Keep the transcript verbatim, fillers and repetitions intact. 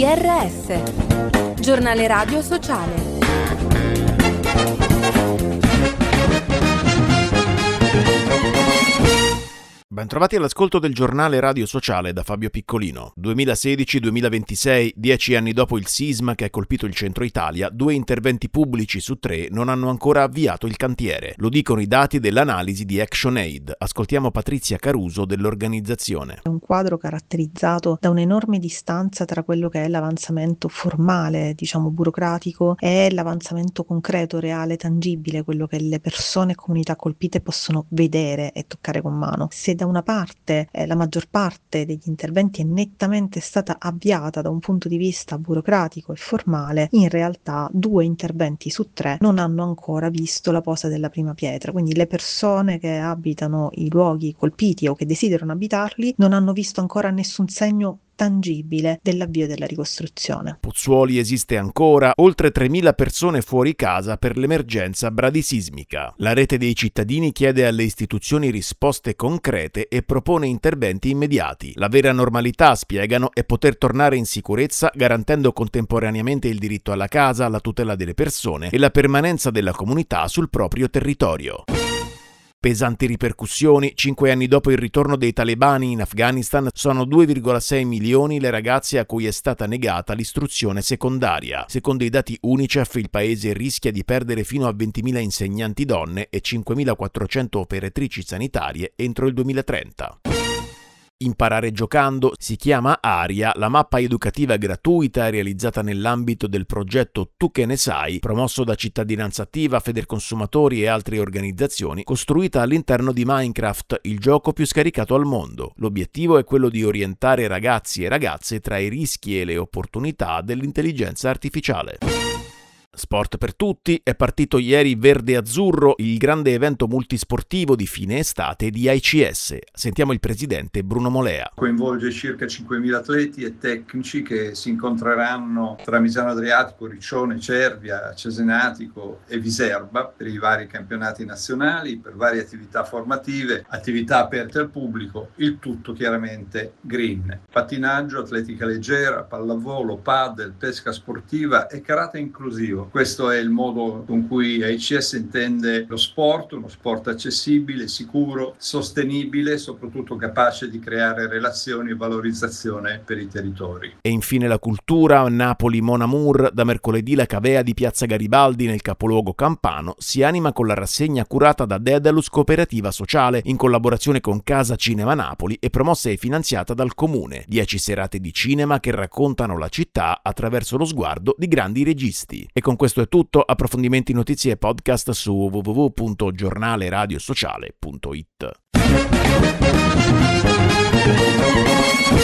R S, giornale radio sociale. Bentrovati all'ascolto del giornale radio sociale da Fabio Piccolino. duemilasedici duemilaventisei, dieci anni dopo il sisma che ha colpito il centro Italia, due interventi pubblici su tre non hanno ancora avviato il cantiere. Lo dicono i dati dell'analisi di ActionAid. Ascoltiamo Patrizia Caruso dell'organizzazione. È un quadro caratterizzato da un'enorme distanza tra quello che è l'avanzamento formale, diciamo burocratico, e l'avanzamento concreto, reale, tangibile, quello che le persone e comunità colpite possono vedere e toccare con mano. Se da una parte eh, la maggior parte degli interventi è nettamente stata avviata da un punto di vista burocratico e formale, in realtà due interventi su tre non hanno ancora visto la posa della prima pietra, quindi le persone che abitano i luoghi colpiti o che desiderano abitarli non hanno visto ancora nessun segno tangibile dell'avvio della ricostruzione. Pozzuoli esiste ancora, oltre tremila persone fuori casa per l'emergenza bradisismica. La rete dei cittadini chiede alle istituzioni risposte concrete e propone interventi immediati. La vera normalità, spiegano, è poter tornare in sicurezza garantendo contemporaneamente il diritto alla casa, la tutela delle persone e la permanenza della comunità sul proprio territorio. Pesanti ripercussioni. Cinque anni dopo il ritorno dei talebani in Afghanistan, sono due virgola sei milioni le ragazze a cui è stata negata l'istruzione secondaria. Secondo i dati UNICEF, il paese rischia di perdere fino a ventimila insegnanti donne e cinquemilaquattrocento operatrici sanitarie entro il duemilatrenta. Imparare giocando si chiama Aria, la mappa educativa gratuita realizzata nell'ambito del progetto Tu che ne sai, promosso da Cittadinanza Attiva, Federconsumatori e altre organizzazioni, costruita all'interno di Minecraft, il gioco più scaricato al mondo. L'obiettivo è quello di orientare ragazzi e ragazze tra i rischi e le opportunità dell'intelligenza artificiale. Sport per tutti. È partito ieri Verde Azzurro, il grande evento multisportivo di fine estate di A I C S. Sentiamo il presidente Bruno Molea. Coinvolge circa cinquemila atleti e tecnici che si incontreranno tra Misano Adriatico, Riccione, Cervia, Cesenatico e Viserba per i vari campionati nazionali, per varie attività formative, attività aperte al pubblico, il tutto chiaramente green. Pattinaggio, atletica leggera, pallavolo, padel, pesca sportiva e karate inclusivo. Questo è il modo con cui A I C S intende lo sport, uno sport accessibile, sicuro, sostenibile e soprattutto capace di creare relazioni e valorizzazione per i territori. E infine la cultura. Napoli Mon Amour. Da mercoledì la cavea di Piazza Garibaldi nel capoluogo campano si anima con la rassegna curata da Dedalus Cooperativa Sociale in collaborazione con Casa Cinema Napoli e promossa e finanziata dal Comune. Dieci serate di cinema che raccontano la città attraverso lo sguardo di grandi registi. E con questo è tutto. Approfondimenti, notizie e podcast su w w w punto giornale radio sociale punto it.